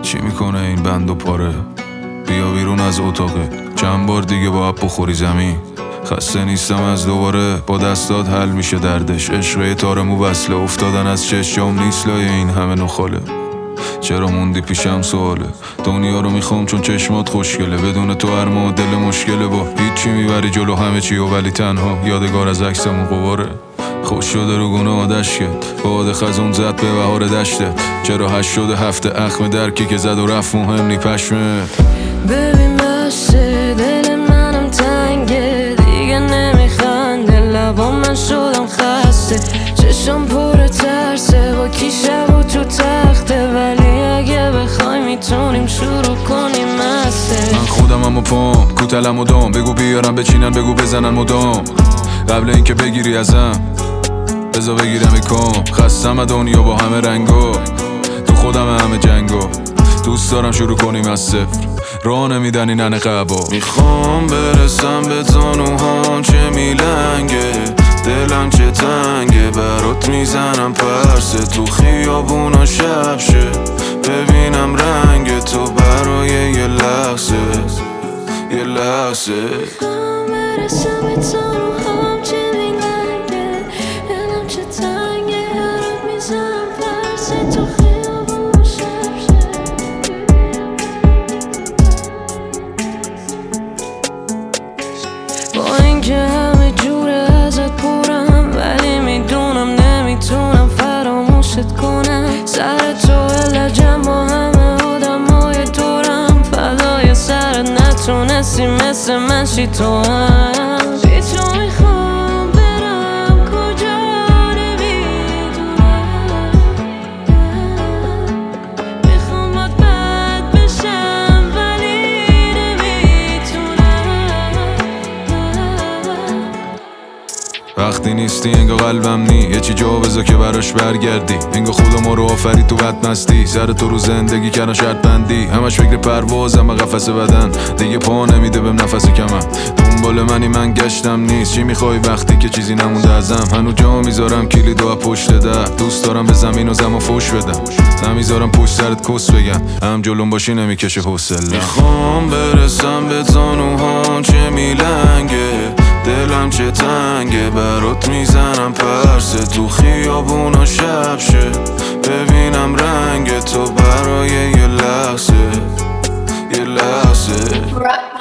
چی میکنه این بند و پاره؟ بیا بیرون از اتاقه، چند بار دیگه باید بخوری زمین. خسته نیستم از دوباره، با دستات حل میشه دردش. عشق تار مو وصله، افتادن از چشم نیست لای این همه نخاله. چرا موندی پیشم سواله، دنیا رو میخوام چون چشمات خوشگله. بدون تو هر مدل مشکله، با هیچی میبری جلو همه چی و ولی تنها یادگار از عکسمون قواره. خوش شده رو گناه دشت، باد خزون زد به بهار دشته. چرا هشت شده هفته اخم درکی که زد و رفت مهم نی پشمه. ببین بشه دل منم تنگه، دیگه نمیخنده لبام، من شدم خسته. چشم پر ترسه، با کی شب و تو تخته. ولی اگه بخوای میتونیم شروع کنیم مسته. من خودم هم و پام کوتلم و دام، بگو بیارم بچینن بگو بزنن مدام. قبل اینکه بگیری ازم بذار بگیرم کام. خستم دنیا با همه رنگا، تو خودم همه جنگا. دوست دارم شروع کنیم از صفر، راه نمیدن این عقبا. میخوام برسم به زانوهام، چه میلنگه دلم چه تنگه. برات میزنم پرسه تو خیابونا شب شه، ببینم رنگ تو برای یه لحظه، یه لحظه. میخوام برسم به زانوهام، چه میلنگه دلم چه تنگه. برات میزنم پرسه تو خیابونا شب شه. با اینکه همه جوره ازت پرم، ولی میدونم نمیتونم فراموشت کنم. سر تو لجم با همه آدمای دورم، فدای سرت نتونستی مثل من شی تو هم. بی تو میخوام برم کجا نمیدونم، میخوام باد بد بشم ولی نمیتونم. وقتی نیستی انگار قلبم نی، یه چی جا بذار که براش برگردی. انگار خدا ما رو آفرید تو بدمستی، سر تو رو زندگی کردن شرط بندی. همش فکر پروازم و قفس بدن، دیگه پا نمیده بهم نفس کمم. دنبال منی من گشتم نیست، چی میخوای وقتی که چیزی نمونده ازم؟ هنو جا میذارم کلیدو از پشت در، دوست دارم به زمین و زمان فوش بدم. نمیذارم پشت سرت کس بگم، هم جلوم باشی نمیکشه حوصله. میخوام برسم به زانوهام، چه میلنگه دلم چه تنگه. برات میزنم پرسه تو خیابونا شب شه، ببینم رنگ تو برای یه لحظه، یه لحظه.